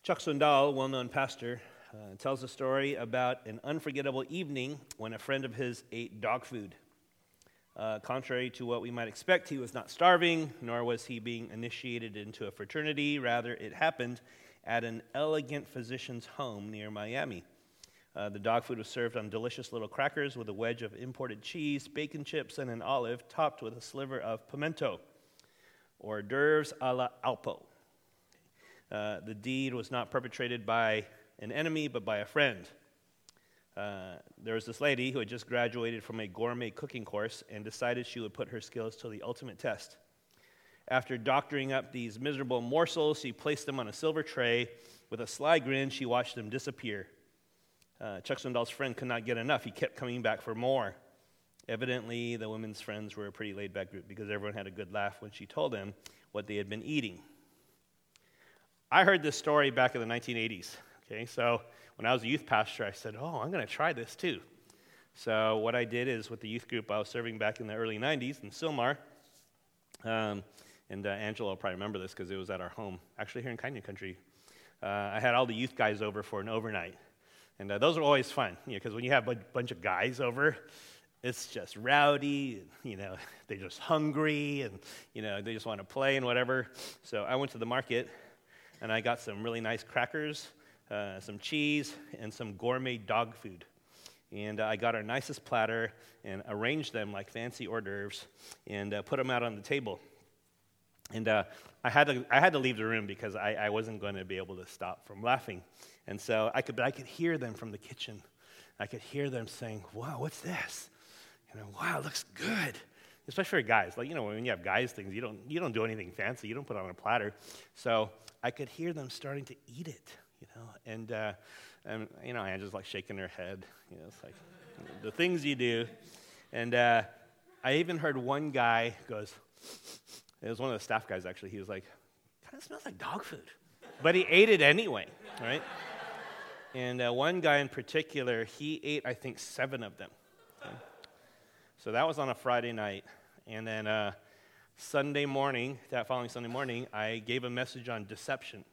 Chuck Swindoll, well-known pastor, tells a story about an unforgettable evening when a friend of his ate dog food. Contrary to what we might expect, he was not starving, nor was he being initiated into a fraternity. Rather, it happened at an elegant physician's home near Miami. The dog food was served on delicious little crackers with a wedge of imported cheese, bacon chips, and an olive topped with a sliver of pimento, hors d'oeuvres a la Alpo. The deed was not perpetrated by an enemy, but by a friend. There was this lady who had just graduated from a gourmet cooking course and decided she would put her skills to the ultimate test. After doctoring up these miserable morsels, she placed them on a silver tray. With a sly grin, she watched them disappear. Chuck Swindoll's friend could not get enough. He kept coming back for more. Evidently, the women's friends were a pretty laid-back group because everyone had a good laugh when she told them what they had been eating. I heard this story back in the 1980s. Okay, so when I was a youth pastor, I said, I'm going to try this too. So what I did is with the youth group I was serving back in the early 90s in Sylmar, and Angela will probably remember this because it was at our home, actually here in Canyon Country. I had all the youth guys over for an overnight. And those are always fun, because when you have a bunch of guys over, it's just rowdy, and, they're just hungry, and, they just want to play and whatever. So I went to the market, and I got some really nice crackers, some cheese, and some gourmet dog food. And I got our nicest platter and arranged them like fancy hors d'oeuvres and put them out on the table. And I had to leave the room because I wasn't going to be able to stop from laughing. And so I could hear them from the kitchen. I could hear them saying, "Wow, what's this? Wow, it looks good." Especially for guys, like when you have guys things, you don't do anything fancy. You don't put it on a platter. So I could hear them starting to eat it, and Angela's like shaking her head. It's like the things you do. And I even heard one guy goes. It was one of the staff guys, actually. He was like, "Kind of smells like dog food." But he ate it anyway, right? And one guy in particular, he ate, I think, 7 of them. Okay? So that was on a Friday night. And then that following Sunday morning, I gave a message on deception.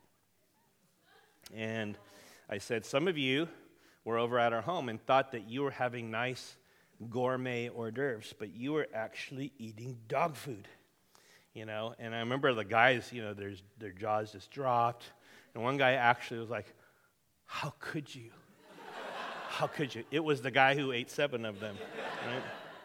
And I said, some of you were over at our home and thought that you were having nice gourmet hors d'oeuvres, but you were actually eating dog food. And I remember the guys, their jaws just dropped. And one guy actually was like, "How could you? How could you?" It was the guy who ate 7 of them, right?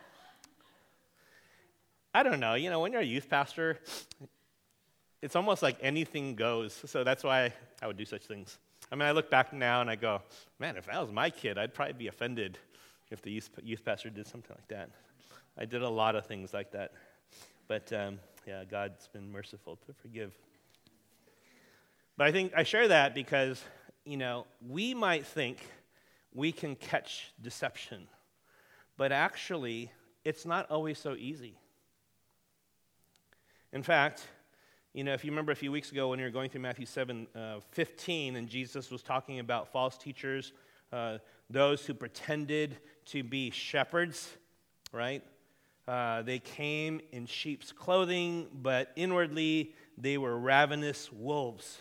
I don't know. When you're a youth pastor, it's almost like anything goes. So that's why I would do such things. I mean, I look back now and I go, man, if that was my kid, I'd probably be offended if the youth pastor did something like that. I did a lot of things like that. But God's been merciful to forgive. But I think I share that because, we might think we can catch deception. But actually, it's not always so easy. In fact, if you remember a few weeks ago when we were going through Matthew 7:15, and Jesus was talking about false teachers, those who pretended to be shepherds, right? They came in sheep's clothing, but inwardly they were ravenous wolves.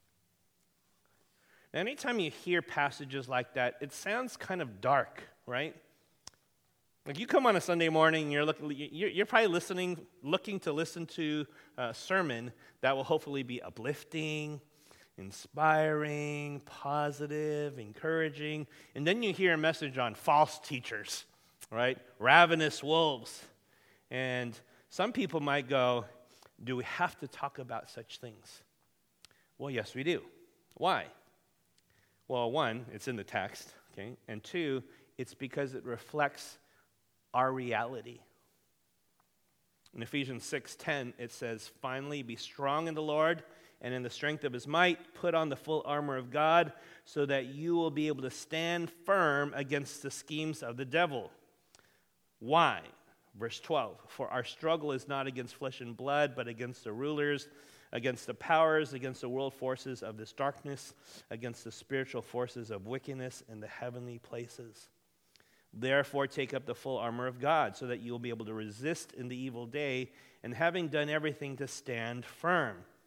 Now, anytime you hear passages like that, it sounds kind of dark, right? Like you come on a Sunday morning, you're probably looking to listen to a sermon that will hopefully be uplifting, inspiring, positive, encouraging, and then you hear a message on false teachers, right? Ravenous wolves. And some people might go, do we have to talk about such things? Well, yes, we do. Why? Well, 1, it's in the text, okay? And 2, it's because it reflects our reality. In Ephesians 6:10, it says, "Finally, be strong in the Lord and in the strength of his might. Put on the full armor of God so that you will be able to stand firm against the schemes of the devil." Why? Verse 12, "For our struggle is not against flesh and blood, but against the rulers, against the powers, against the world forces of this darkness, against the spiritual forces of wickedness in the heavenly places. Therefore, take up the full armor of God, so that you will be able to resist in the evil day, and having done everything, to stand firm.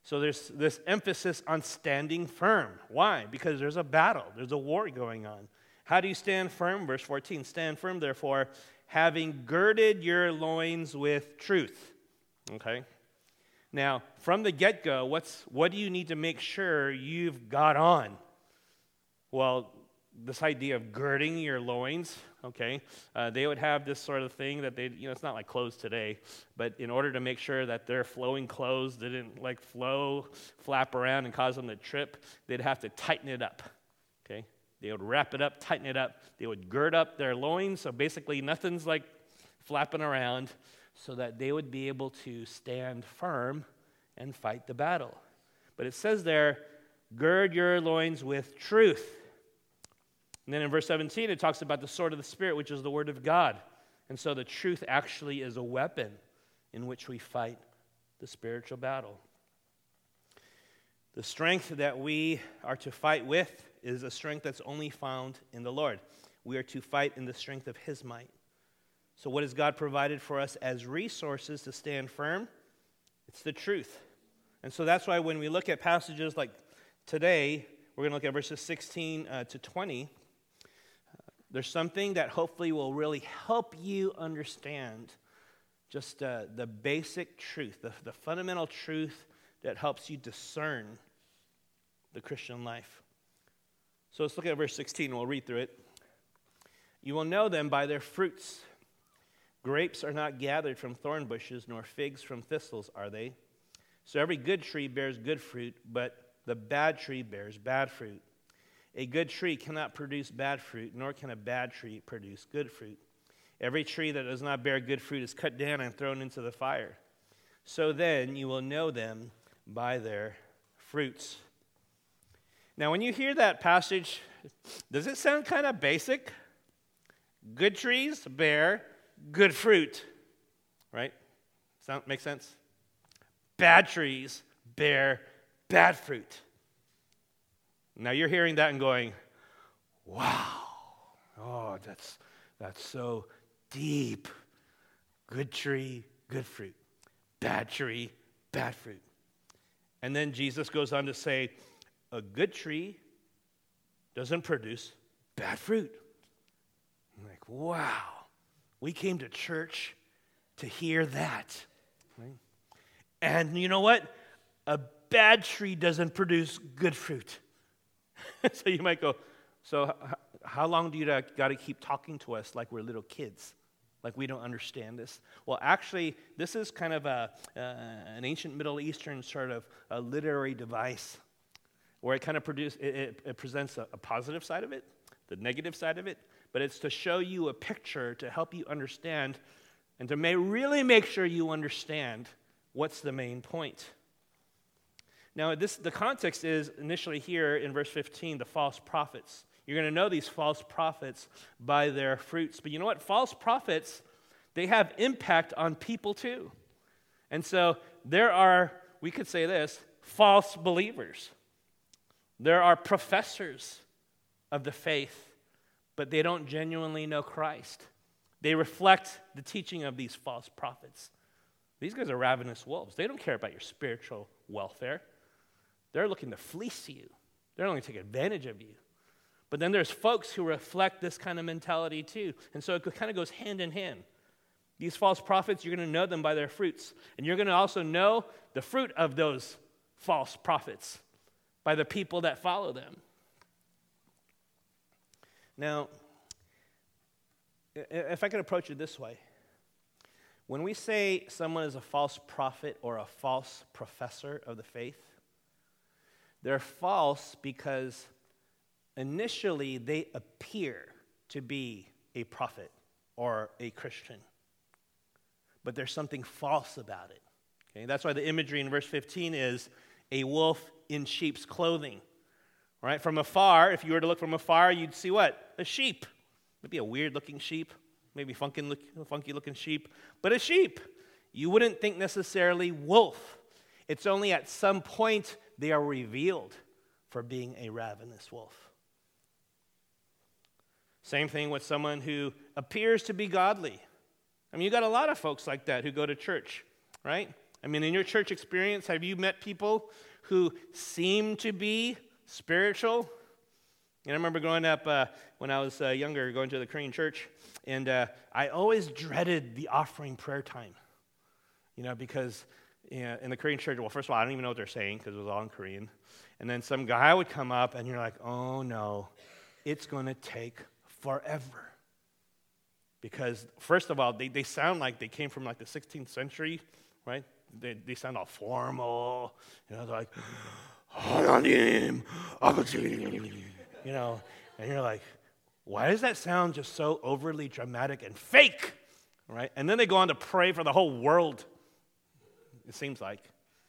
So there's this emphasis on standing firm. Why? Because there's a battle. There's a war going on. How do you stand firm? Verse 14, stand firm, therefore, having girded your loins with truth. Okay? Now, from the get-go, what do you need to make sure you've got on? Well, this idea of girding your loins, okay, they would have this sort of thing that it's not like clothes today, but in order to make sure that their flowing clothes didn't flap around and cause them to trip, they'd have to tighten it up, okay? They would wrap it up, tighten it up. They would gird up their loins, so basically nothing's like flapping around, so that they would be able to stand firm and fight the battle. But it says there, gird your loins with truth. And then in verse 17, it talks about the sword of the Spirit, which is the word of God. And so the truth actually is a weapon in which we fight the spiritual battle. The strength that we are to fight with is a strength that's only found in the Lord. We are to fight in the strength of His might. So what has God provided for us as resources to stand firm? It's the truth. And so that's why when we look at passages like today, we're going to look at verses 16 to 20. There's something that hopefully will really help you understand just the basic truth, the fundamental truth that helps you discern the Christian life. So let's look at verse 16. We'll read through it. You will know them by their fruits. Grapes are not gathered from thorn bushes, nor figs from thistles, are they? So every good tree bears good fruit, but the bad tree bears bad fruit. A good tree cannot produce bad fruit, nor can a bad tree produce good fruit. Every tree that does not bear good fruit is cut down and thrown into the fire. So then you will know them by their fruits. Now, when you hear that passage, does it sound kind of basic? Good trees bear good fruit, right? Make sense? Bad trees bear bad fruit. Now you're hearing that and going, wow, oh, that's so deep. Good tree, good fruit. Bad tree, bad fruit. And then Jesus goes on to say, a good tree doesn't produce bad fruit. I'm like, wow, we came to church to hear that. Right? And you know what? A bad tree doesn't produce good fruit. So you might go, so how long do you got to keep talking to us like we're little kids? Like we don't understand this? Well, actually, this is kind of an ancient Middle Eastern sort of a literary device where it kind of it presents a positive side of it, the negative side of it, but it's to show you a picture to help you understand and to really make sure you understand what's the main point. Now, the context is initially here in verse 15, the false prophets. You're going to know these false prophets by their fruits. But you know what? False prophets, they have impact on people too. And so there are, we could say this, false believers. There are professors of the faith, but they don't genuinely know Christ. They reflect the teaching of these false prophets. These guys are ravenous wolves. They don't care about your spiritual welfare. They're looking to fleece you. They're only to take advantage of you. But then there's folks who reflect this kind of mentality too. And so it kind of goes hand in hand. These false prophets, you're going to know them by their fruits. And you're going to also know the fruit of those false prophets by the people that follow them. Now, if I could approach it this way. When we say someone is a false prophet or a false professor of the faith, they're false because initially they appear to be a prophet or a Christian. But there's something false about it. Okay? That's why the imagery in verse 15 is a wolf in sheep's clothing. Right? From afar, if you were to look from afar, you'd see what? A sheep. Maybe a weird-looking sheep, maybe funky-looking sheep, but a sheep. You wouldn't think necessarily wolf. It's only at some point they are revealed for being a ravenous wolf. Same thing with someone who appears to be godly. I mean, you got a lot of folks like that who go to church, right? I mean, in your church experience, have you met people who seem to be spiritual? And I remember growing up when I was younger, going to the Korean church, and I always dreaded the offering prayer time, because in the Korean church, well, first of all, I don't even know what they're saying because it was all in Korean. And then some guy would come up, and you're like, oh, no, it's going to take forever. Because, first of all, they sound like they came from, like, the 16th century, right? They sound all formal. They're like, Ha나님, 아버지. And you're like, why does that sound just so overly dramatic and fake, right? And then they go on to pray for the whole world, it seems like.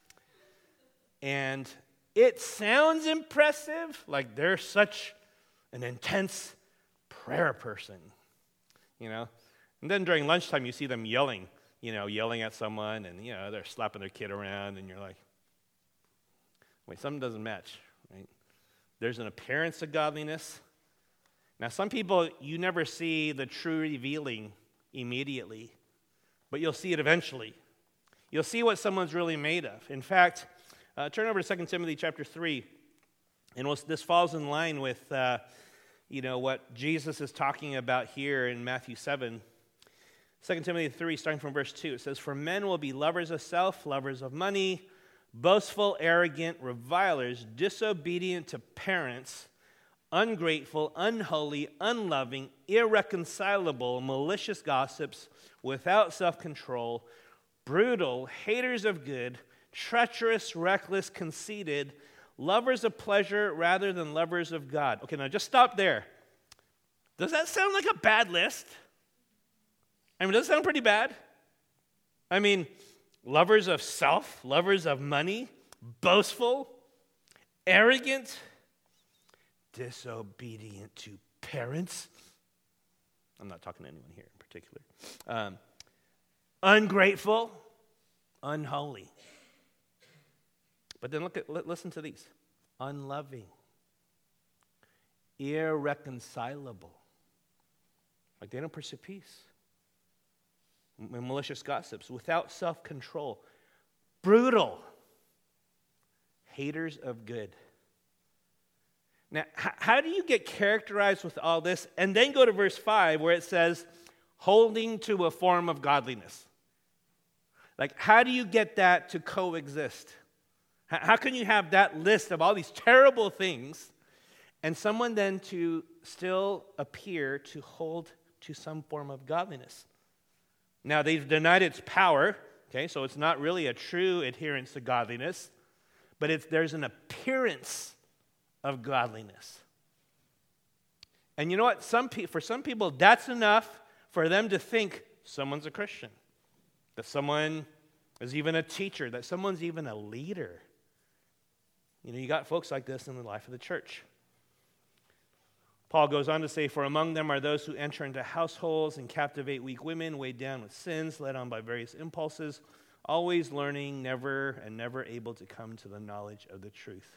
And it sounds impressive, like they're such an intense prayer person, And then during lunchtime, you see them yelling at someone, and, they're slapping their kid around, and you're like, wait, something doesn't match, right? There's an appearance of godliness. Now, some people, you never see the true revealing immediately, but you'll see it eventually. You'll see what someone's really made of. In fact, turn over to 2 Timothy chapter 3, and this falls in line with, what Jesus is talking about here in Matthew 7. 2 Timothy 3, starting from verse 2, it says, "For men will be lovers of self, lovers of money, boastful, arrogant, revilers, disobedient to parents, ungrateful, unholy, unloving, irreconcilable, malicious gossips, without self-control, brutal, haters of good, treacherous, reckless, conceited, lovers of pleasure rather than lovers of God." Okay, now just stop there. Does that sound like a bad list? Does it sound pretty bad? Lovers of self, lovers of money, boastful, arrogant, disobedient to parents. I'm not talking to anyone here in particular. Ungrateful, unholy. But then listen to these. Unloving, irreconcilable. Like they don't pursue peace. Malicious gossips, without self-control, brutal, haters of good. Now, how do you get characterized with all this? And then go to verse 5 where it says, holding to a form of godliness. Like, how do you get that to coexist? How can you have that list of all these terrible things and someone then to still appear to hold to some form of godliness? Now, they've denied its power, okay, so it's not really a true adherence to godliness, but there's an appearance of godliness. And you know what? For some people, that's enough for them to think someone's a Christian, that someone is even a teacher, that someone's even a leader. You got folks like this in the life of the church. Paul goes on to say, "For among them are those who enter into households and captivate weak women, weighed down with sins, led on by various impulses, always learning, never able to come to the knowledge of the truth."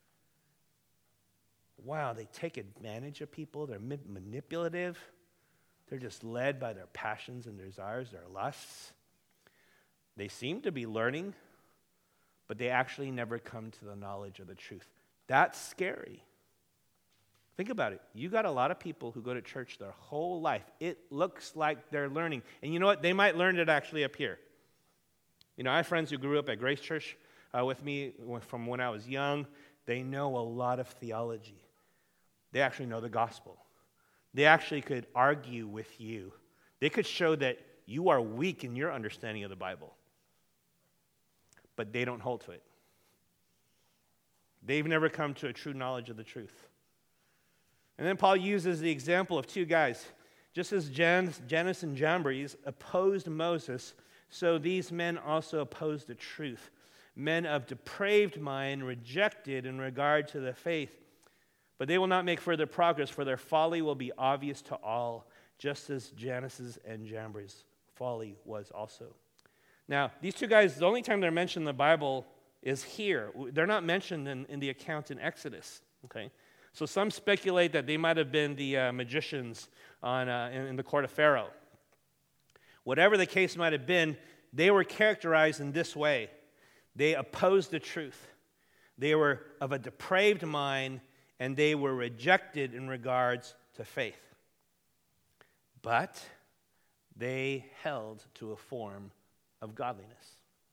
Wow, they take advantage of people. They're manipulative. They're just led by their passions and desires, their lusts. They seem to be learning, but they actually never come to the knowledge of the truth. That's scary. Think about it. You got a lot of people who go to church their whole life. It looks like they're learning. And you know what? They might learn it actually up here. I have friends who grew up at Grace Church with me from when I was young. They know a lot of theology. They actually know the gospel. They actually could argue with you. They could show that you are weak in your understanding of the Bible. But they don't hold to it. They've never come to a true knowledge of the truth. And then Paul uses the example of two guys. Just as Jannes and Jambres opposed Moses, so these men also opposed the truth. Men of depraved mind rejected in regard to the faith. But they will not make further progress, for their folly will be obvious to all, just as Jannes and Jambres' folly was also. Now, these two guys, the only time they're mentioned in the Bible is here. They're not mentioned in the account in Exodus, okay? So some speculate that they might have been the magicians in the court of Pharaoh. Whatever the case might have been, they were characterized in this way. They opposed the truth. They were of a depraved mind, and they were rejected in regards to faith. But they held to a form of godliness.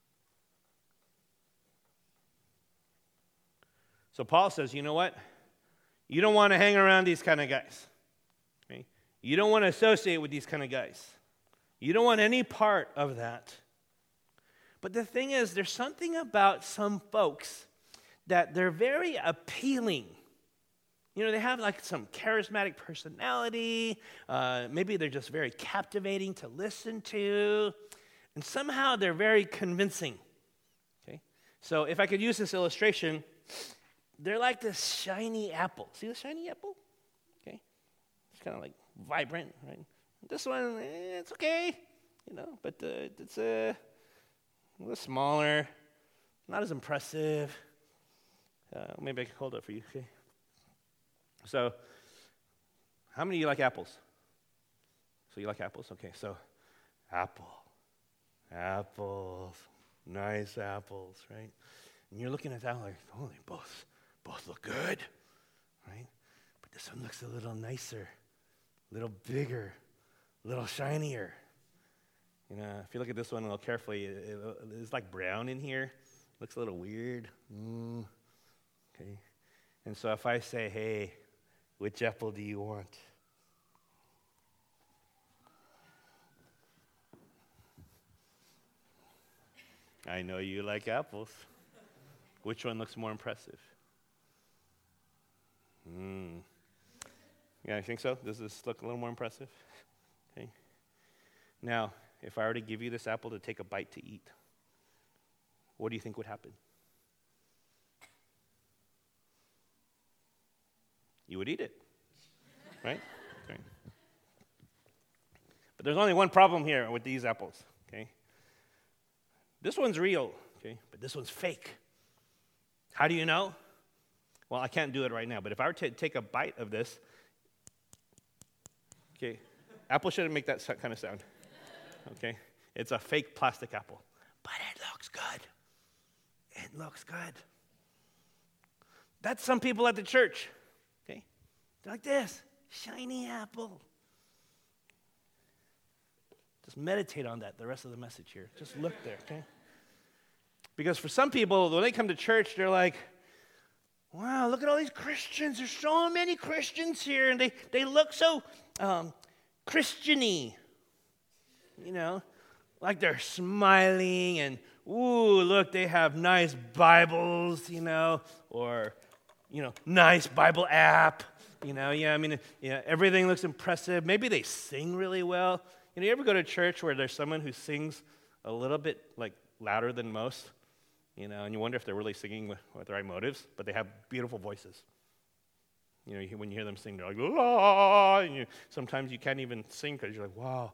So Paul says, you know what? You don't want to hang around these kind of guys. Okay? You don't want to associate with these kind of guys. You don't want any part of that. But the thing is, there's something about some folks that they're very appealing. You know, they have like some charismatic personality. Maybe they're just very captivating to listen to. And somehow they're very convincing. Okay? So if I could use this illustration, they're like this shiny apple. See the shiny apple? Okay? It's kind of like vibrant, right? This one, it's okay, you know, but it's a little smaller, not as impressive. Maybe I can hold it for you, okay? So, how many of you like apples? So you like apples? Okay, so apples, nice apples, right? And you're looking at that like, oh, they both look good, right? But this one looks a little nicer, a little bigger, a little shinier. You know, if you look at this one a little carefully, it's like brown in here. Looks a little weird. Okay. And so if I say, hey, which apple do you want? I know you like apples. Which one looks more impressive? Yeah, I think so. Does this look a little more impressive? Okay. Now, if I were to give you this apple to take a bite to eat, what do you think would happen? You would eat it, right? Okay. But there's only one problem here with these apples, okay? This one's real, okay? But this one's fake. How do you know? Well, I can't do it right now, but if I were to take a bite of this, okay, apple shouldn't make that kind of sound, okay? It's a fake plastic apple, but it looks good. It looks good. That's some people at the church, okay? They're like this, shiny apple. Just meditate on that the rest of the message here. Just look there, okay? Because for some people, when they come to church, they're like, wow, look at all these Christians. There's so many Christians here, and they look so Christian-y. You know, like they're smiling, and, ooh, look, they have nice Bibles, you know, or, you know, nice Bible app. You know, everything looks impressive. Maybe they sing really well. You know, you ever go to church where there's someone who sings a little bit, like, louder than most? You know, and you wonder if they're really singing with the right motives, but they have beautiful voices. You know, when you hear them sing, they're like, ah, and sometimes you can't even sing because you're like, wow,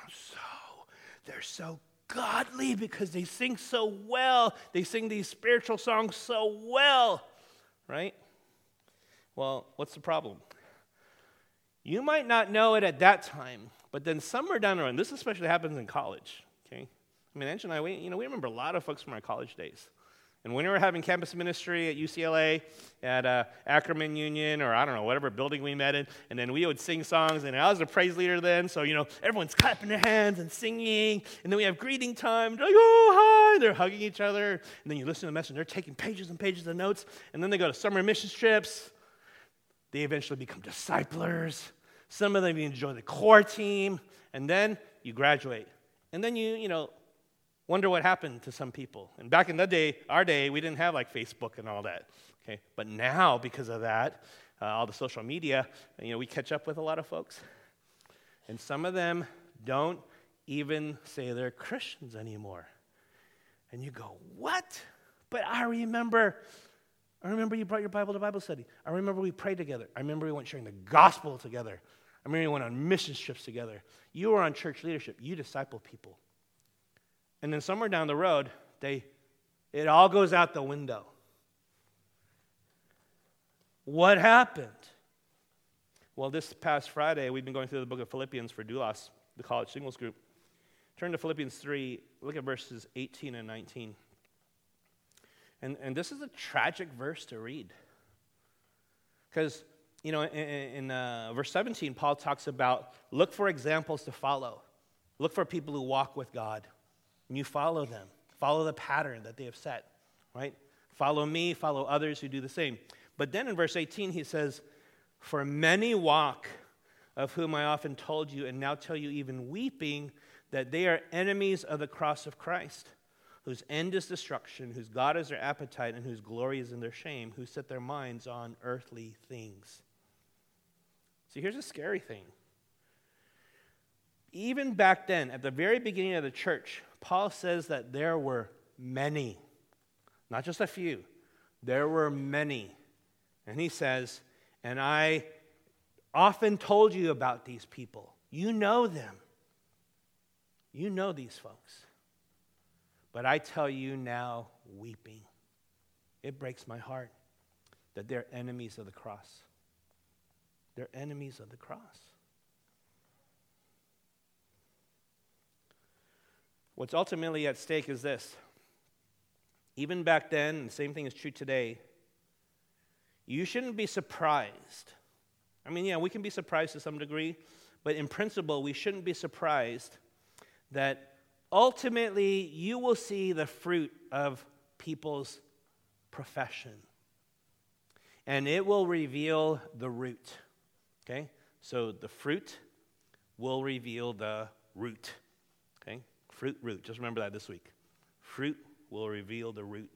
they're so godly because they sing so well. They sing these spiritual songs so well, right? Well, what's the problem? You might not know it at that time, but then somewhere down the road, and this especially happens in college, okay? I mean, Ange and I, we remember a lot of folks from our college days. And when we were having campus ministry at UCLA, at Ackerman Union, or I don't know, whatever building we met in, and then we would sing songs, and I was a praise leader then, so, everyone's clapping their hands and singing, and then we have greeting time, they're like, oh, hi, they're hugging each other, and then you listen to the message, and they're taking pages and pages of notes, and then they go to summer mission trips. They eventually become disciplers. Some of them even join the core team, and then you graduate. And then you wonder what happened to some people. And back in our day, we didn't have like Facebook and all that. Okay, but now because of that, all the social media, we catch up with a lot of folks, and some of them don't even say they're Christians anymore. And you go, what? But I remember you brought your Bible to Bible study. I remember we prayed together. I remember we went sharing the gospel together. I remember we went on mission trips together. You were on church leadership. You disciple people. And then somewhere down the road, it all goes out the window. What happened? Well, this past Friday, we've been going through the book of Philippians for Doulos, the college singles group. Turn to Philippians 3, look at verses 18 and 19. And this is a tragic verse to read. Because, in verse 17, Paul talks about look for examples to follow. Look for people who walk with God. And you follow them. Follow the pattern that they have set, right? Follow me, follow others who do the same. But then in verse 18, he says, for many walk, of whom I often told you, and now tell you even weeping, that they are enemies of the cross of Christ, whose end is destruction, whose God is their appetite, and whose glory is in their shame, who set their minds on earthly things. See, here's a scary thing. Even back then, at the very beginning of the church, Paul says that there were many, not just a few, there were many. And he says, and I often told you about these people. You know them. You know these folks. But I tell you now, weeping. It breaks my heart that they're enemies of the cross. They're enemies of the cross. What's ultimately at stake is this. Even back then, and the same thing is true today, you shouldn't be surprised. I mean, yeah, we can be surprised to some degree, but in principle, we shouldn't be surprised that ultimately you will see the fruit of people's profession. And it will reveal the root. Okay? So the fruit will reveal the root. Okay? Fruit, root. Just remember that this week. Fruit will reveal the root.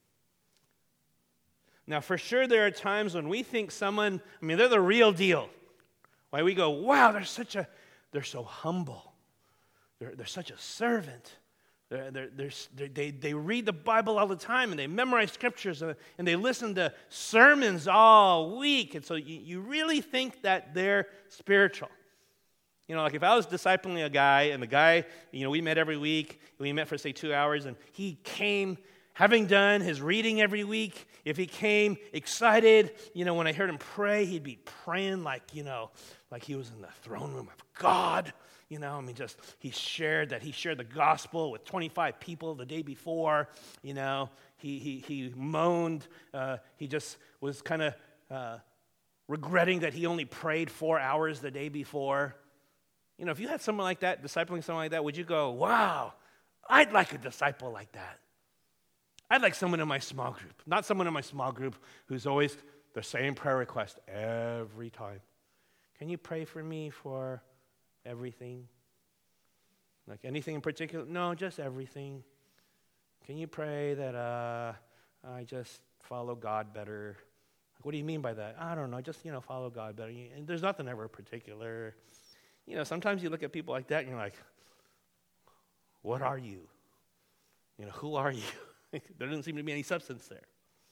Now, for sure, there are times when we think someone, they're the real deal. Why we go, wow, they're so humble. They're such a servant. They read the Bible all the time, and they memorize scriptures, and they listen to sermons all week. And so you really think that they're spiritual. Like if I was discipling a guy, and the guy, we met every week, we met for, say, 2 hours, and he came having done his reading every week. If he came excited, when I heard him pray, he'd be praying like he was in the throne room of God. He shared the gospel with 25 people the day before. He moaned. He just was kind of regretting that he only prayed 4 hours the day before. If you had someone like that, discipling someone like that, would you go, wow, I'd like a disciple like that? I'd like someone in my small group, not someone in my small group who's always the same prayer request every time. Can you pray for me for everything? Like anything in particular? No, just everything. Can you pray that I just follow God better? What do you mean by that? I don't know, just, follow God better. And there's nothing ever particular. Sometimes you look at people like that and you're like, what are you? Who are you? There doesn't seem to be any substance there.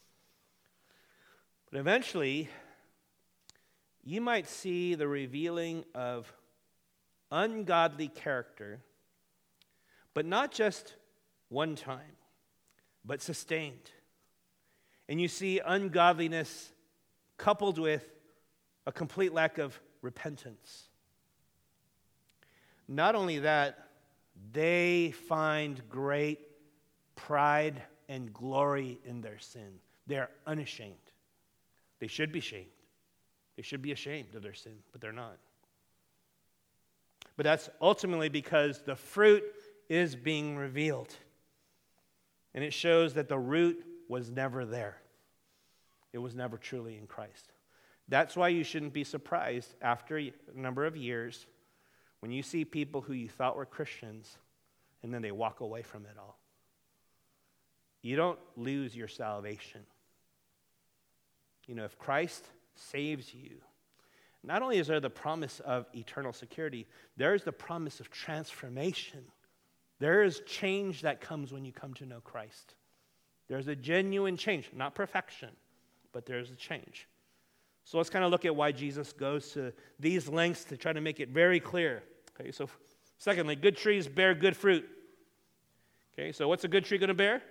But eventually, you might see the revealing of ungodly character, but not just one time, but sustained. And you see ungodliness coupled with a complete lack of repentance. Not only that, they find great pride and glory in their sin. They are unashamed. They should be shamed. They should be ashamed of their sin, but they're not. But that's ultimately because the fruit is being revealed. And it shows that the root was never there. It was never truly in Christ. That's why you shouldn't be surprised after a number of years when you see people who you thought were Christians and then they walk away from it all. You don't lose your salvation. If Christ saves you, not only is there the promise of eternal security, there is the promise of transformation. There is change that comes when you come to know Christ. There's a genuine change, not perfection, but there's a change. So let's kind of look at why Jesus goes to these lengths to try to make it very clear. Okay, so secondly, good trees bear good fruit. Okay, so what's a good tree going to bear?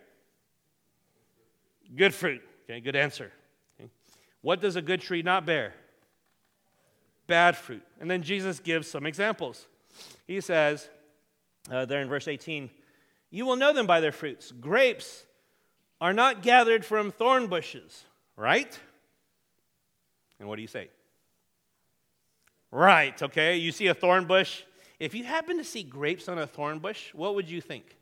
Good fruit. Okay, good answer. Okay. What does a good tree not bear? Bad fruit. And then Jesus gives some examples. He says, there in verse 18, you will know them by their fruits. Grapes are not gathered from thorn bushes, right? And what do you say? Right, okay. You see a thorn bush. If you happen to see grapes on a thorn bush, what would you think?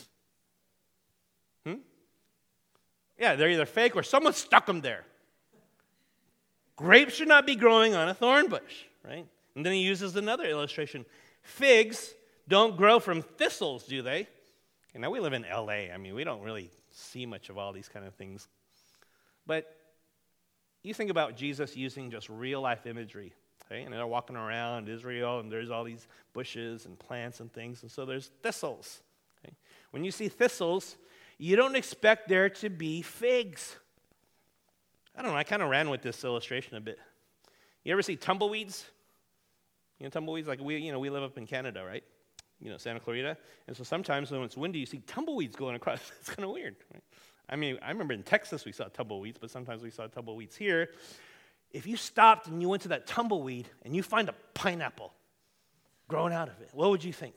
Yeah, they're either fake or someone stuck them there. Grapes should not be growing on a thorn bush, right? And then he uses another illustration. Figs don't grow from thistles, do they? And now we live in L.A. I mean, we don't really see much of all these kind of things. But you think about Jesus using just real-life imagery, okay? And they're walking around Israel, and there's all these bushes and plants and things, and so there's thistles. Okay? When you see thistles, you don't expect there to be figs. I don't know, I kind of ran with this illustration a bit. You ever see tumbleweeds? You know tumbleweeds? Like we live up in Canada, right? Santa Clarita. And so sometimes when it's windy, you see tumbleweeds going across. It's kind of weird, right? I mean, I remember in Texas we saw tumbleweeds, but sometimes we saw tumbleweeds here. If you stopped and you went to that tumbleweed and you find a pineapple growing out of it, what would you think?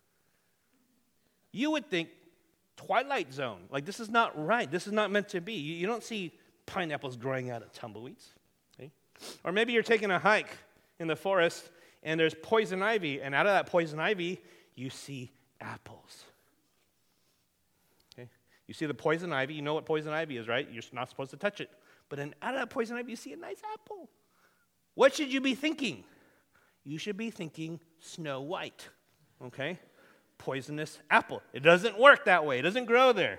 You would think Twilight Zone. Like, this is not right. This is not meant to be. You don't see pineapples growing out of tumbleweeds. Okay? Or maybe you're taking a hike in the forest and there's poison ivy, and out of that poison ivy, you see apples. Okay? You see the poison ivy. You know what poison ivy is, right? You're not supposed to touch it. But then out of that poison ivy, you see a nice apple. What should you be thinking? You should be thinking Snow White. Okay? Poisonous apple. It doesn't work that way. It doesn't grow there.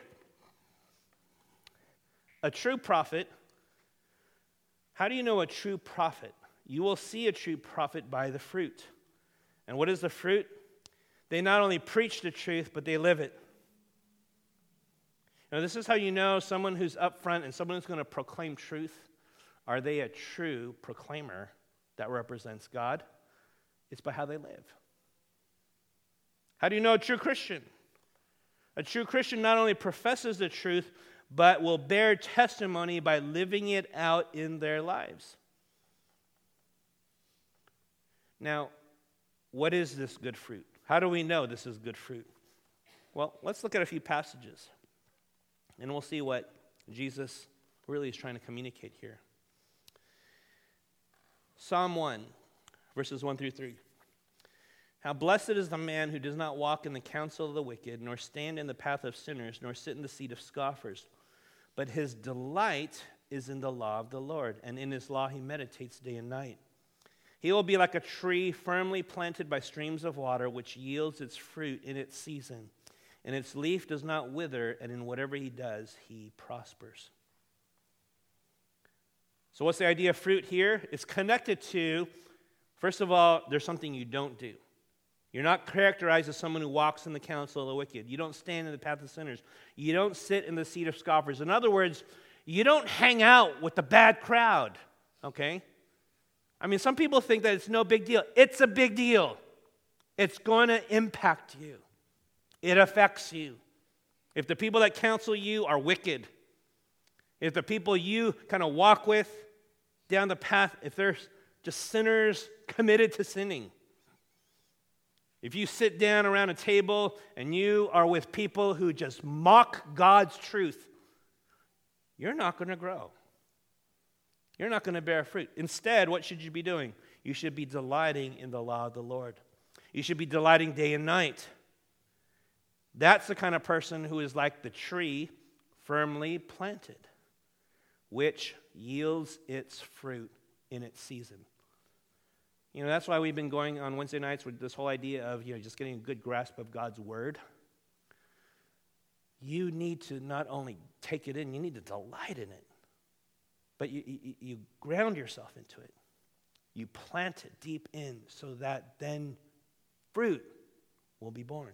A true prophet, how do you know a true prophet? You will see a true prophet by the fruit. And what is the fruit? They not only preach the truth, but they live it. Now, this is how you know someone who's upfront and someone who's going to proclaim truth. Are they a true proclaimer that represents God? It's by how they live. How do you know a true Christian? A true Christian not only professes the truth, but will bear testimony by living it out in their lives. Now, what is this good fruit? How do we know this is good fruit? Well, let's look at a few passages, and we'll see what Jesus really is trying to communicate here. Psalm 1, verses 1 through 3. How blessed is the man who does not walk in the counsel of the wicked, nor stand in the path of sinners, nor sit in the seat of scoffers. But his delight is in the law of the Lord, and in his law he meditates day and night. He will be like a tree firmly planted by streams of water, which yields its fruit in its season, and its leaf does not wither, and in whatever he does, he prospers. So what's the idea of fruit here? It's connected to, first of all, there's something you don't do. You're not characterized as someone who walks in the counsel of the wicked. You don't stand in the path of sinners. You don't sit in the seat of scoffers. In other words, you don't hang out with the bad crowd, okay? I mean, some people think that it's no big deal. It's a big deal. It's going to impact you. It affects you. If the people that counsel you are wicked, if the people you kind of walk with down the path, if they're just sinners committed to sinning, if you sit down around a table and you are with people who just mock God's truth, you're not going to grow. You're not going to bear fruit. Instead, what should you be doing? You should be delighting in the law of the Lord. You should be delighting day and night. That's the kind of person who is like the tree firmly planted, which yields its fruit in its season. You know, that's why we've been going on Wednesday nights with this whole idea of, just getting a good grasp of God's word. You need to not only take it in, you need to delight in it. But you ground yourself into it. You plant it deep in so that then fruit will be born.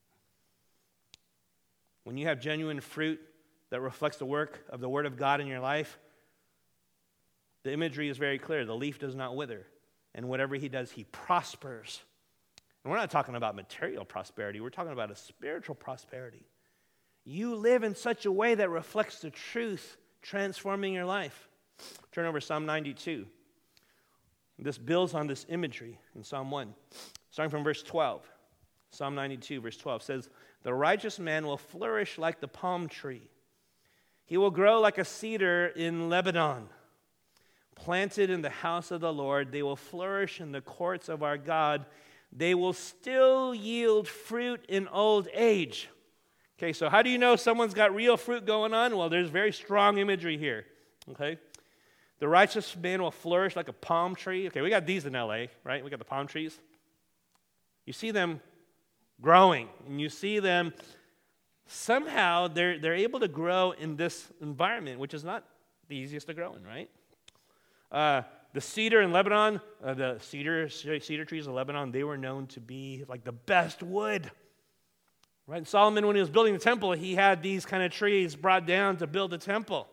When you have genuine fruit that reflects the work of the Word of God in your life, the imagery is very clear. The leaf does not wither. And whatever he does, he prospers. And we're not talking about material prosperity. We're talking about a spiritual prosperity. You live in such a way that reflects the truth, transforming your life. Turn over to Psalm 92. This builds on this imagery in Psalm 1. Starting from verse 12. Psalm 92, verse 12 says, "The righteous man will flourish like the palm tree. He will grow like a cedar in Lebanon. Planted in the house of the Lord, they will flourish in the courts of our God. They will still yield fruit in old age." Okay, so how do you know someone's got real fruit going on? Well, there's very strong imagery here. Okay? The righteous man will flourish like a palm tree. Okay, we got these in LA, right? We got the palm trees. You see them growing, and you see them somehow they're able to grow in this environment, which is not the easiest to grow in, right? The cedar in Lebanon, the cedar trees of Lebanon, they were known to be like the best wood. Right? And Solomon, when he was building the temple, he had these kind of trees brought down to build the temple.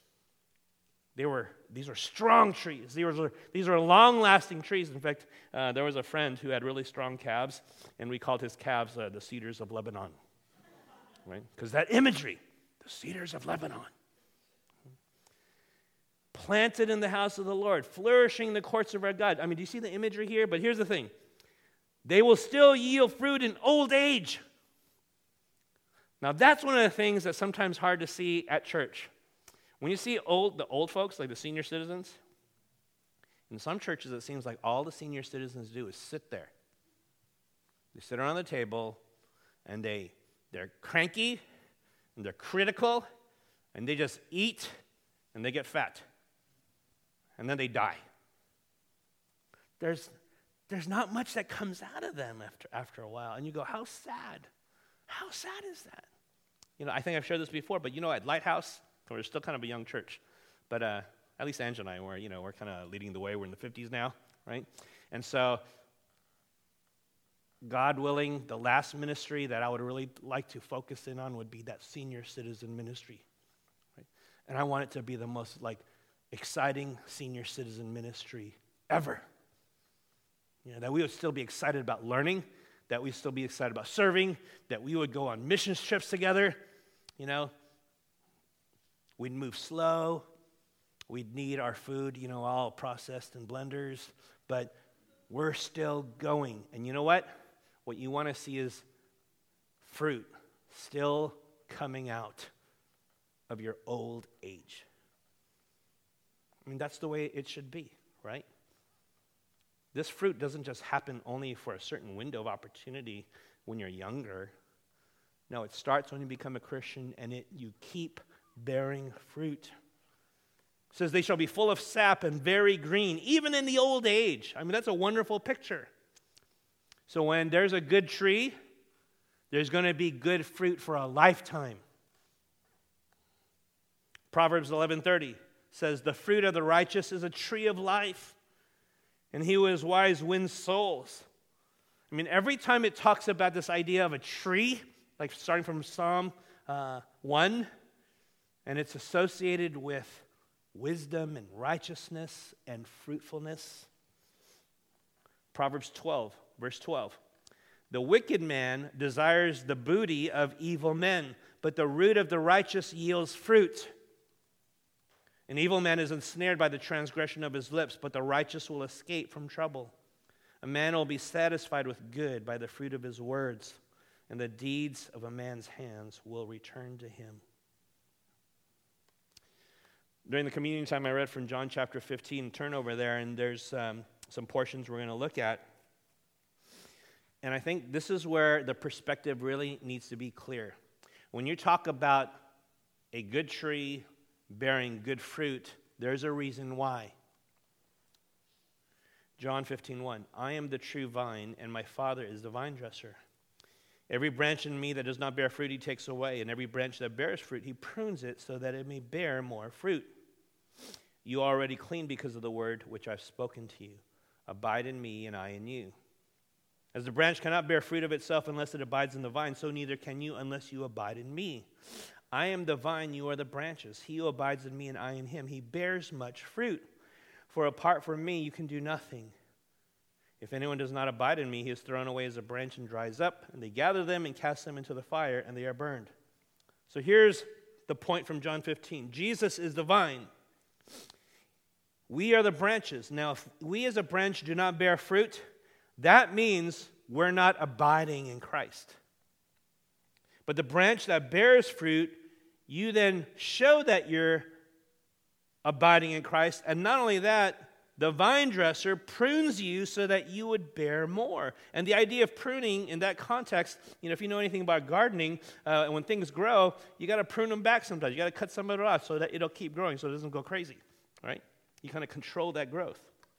These were strong trees. These were long-lasting trees. In fact, there was a friend who had really strong calves, and we called his calves the cedars of Lebanon. Right? Because that imagery, the cedars of Lebanon. Planted in the house of the Lord, flourishing in the courts of our God. I mean, do you see the imagery here? But here's the thing. They will still yield fruit in old age. Now, that's one of the things that's sometimes hard to see at church. When you see the old folks, like the senior citizens, in some churches it seems like all the senior citizens do is sit there. They sit around the table, and they're cranky, and they're critical, and they just eat, and they get fat. And then they die. There's not much that comes out of them after a while. And you go, how sad? How sad is that? I think I've shared this before, but at Lighthouse, we're still kind of a young church. But at least Angela and I, we're kind of leading the way. We're in the 50s now, right? And so, God willing, the last ministry that I would really like to focus in on would be that senior citizen ministry. Right? And I want it to be the most, exciting senior citizen ministry ever. That we would still be excited about learning, that we'd still be excited about serving, that we would go on mission trips together. We'd move slow. We'd need our food, all processed in blenders, but we're still going. And you know what? What you want to see is fruit still coming out of your old age. I mean, that's the way it should be, right? This fruit doesn't just happen only for a certain window of opportunity when you're younger. No, it starts when you become a Christian, and you keep bearing fruit. It says they shall be full of sap and very green, even in the old age. I mean, that's a wonderful picture. So when there's a good tree, there's going to be good fruit for a lifetime. Proverbs 11:30 says, "The fruit of the righteous is a tree of life, and he who is wise wins souls." I mean, every time it talks about this idea of a tree, like starting from Psalm 1, and it's associated with wisdom and righteousness and fruitfulness. Proverbs 12, verse 12. "The wicked man desires the booty of evil men, but the root of the righteous yields fruit. An evil man is ensnared by the transgression of his lips, but the righteous will escape from trouble. A man will be satisfied with good by the fruit of his words, and the deeds of a man's hands will return to him." During the communion time, I read from John chapter 15. Turn over there, and there's some portions we're going to look at. And I think this is where the perspective really needs to be clear. When you talk about a good tree bearing good fruit, there's a reason why. John 15:1, "I am the true vine, and my Father is the vine dresser. Every branch in me that does not bear fruit, he takes away, and every branch that bears fruit, he prunes it so that it may bear more fruit. You are already clean because of the word which I've spoken to you. Abide in me, and I in you. As the branch cannot bear fruit of itself unless it abides in the vine, so neither can you unless you abide in me. I am the vine, you are the branches. He who abides in me and I in him, he bears much fruit. For apart from me, you can do nothing. If anyone does not abide in me, he is thrown away as a branch and dries up, and they gather them and cast them into the fire, and they are burned." So here's the point from John 15. Jesus is the vine. We are the branches. Now, if we as a branch do not bear fruit, that means we're not abiding in Christ. But the branch that bears fruit, you then show that you're abiding in Christ. And not only that, the vine dresser prunes you so that you would bear more. And the idea of pruning in that context, if you know anything about gardening, when things grow, you got to prune them back sometimes. You got to cut some of it off so that it'll keep growing, so it doesn't go crazy, right? You kind of control that growth.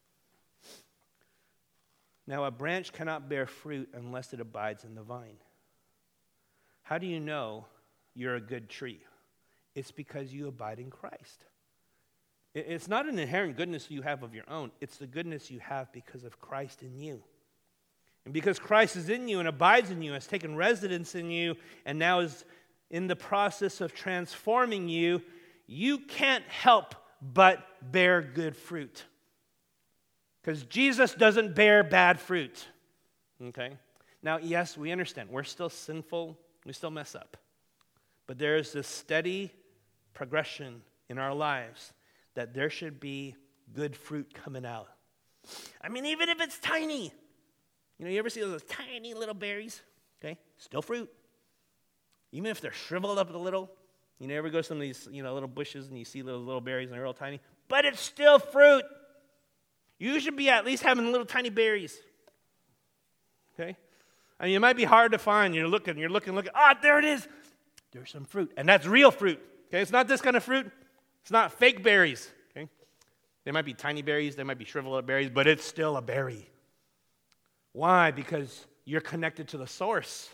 Now, a branch cannot bear fruit unless it abides in the vine. How do you know you're a good tree? It's because you abide in Christ. It's not an inherent goodness you have of your own. It's the goodness you have because of Christ in you. And because Christ is in you and abides in you, has taken residence in you, and now is in the process of transforming you, you can't help but bear good fruit. Because Jesus doesn't bear bad fruit. Okay? Now, yes, we understand. We're still sinful. We still mess up. But there is this steady progression in our lives that there should be good fruit coming out. I mean, even if it's tiny. You ever see those tiny little berries? Okay? Still fruit. Even if they're shriveled up a little. You ever go to some of these, little bushes and you see little berries and they're real tiny? But it's still fruit. You should be at least having little tiny berries. Okay? I mean, it might be hard to find. You're looking. Ah, there it is. There's some fruit. And that's real fruit. Okay? It's not this kind of fruit. It's not fake berries. Okay? They might be tiny berries. They might be shriveled up berries. But it's still a berry. Why? Because you're connected to the source.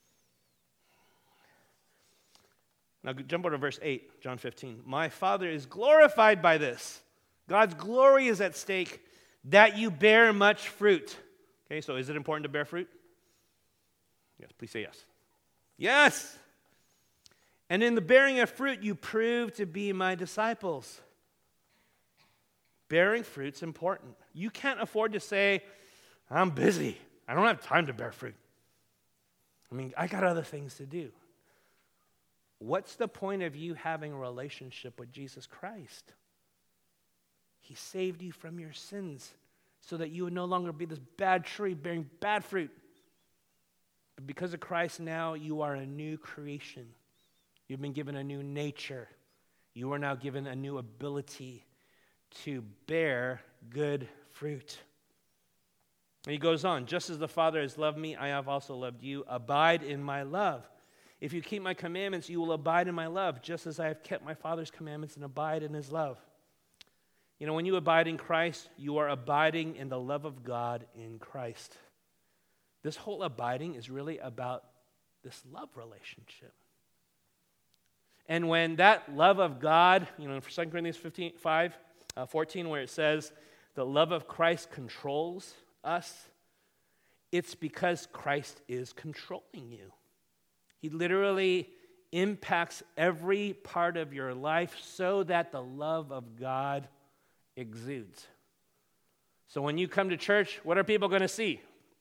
Now jump over to verse 8, John 15. My Father is glorified by this. God's glory is at stake, that you bear much fruit. Okay, so is it important to bear fruit? Yes, please say yes. Yes! And in the bearing of fruit, you prove to be my disciples. Bearing fruit's important. You can't afford to say, I'm busy. I don't have time to bear fruit. I mean, I got other things to do. What's the point of you having a relationship with Jesus Christ? He saved you from your sins so that you would no longer be this bad tree bearing bad fruit. But because of Christ now, you are a new creation. You've been given a new nature. You are now given a new ability to bear good fruit. And he goes on, just as the Father has loved me, I have also loved you. Abide in my love. If you keep my commandments, you will abide in my love, just as I have kept my Father's commandments and abide in his love. When you abide in Christ, you are abiding in the love of God in Christ. This whole abiding is really about this love relationship. And when that love of God, for 2 Corinthians 14, where it says the love of Christ controls us, it's because Christ is controlling you. He literally impacts every part of your life so that the love of God exudes. So when you come to church, what are people going to see?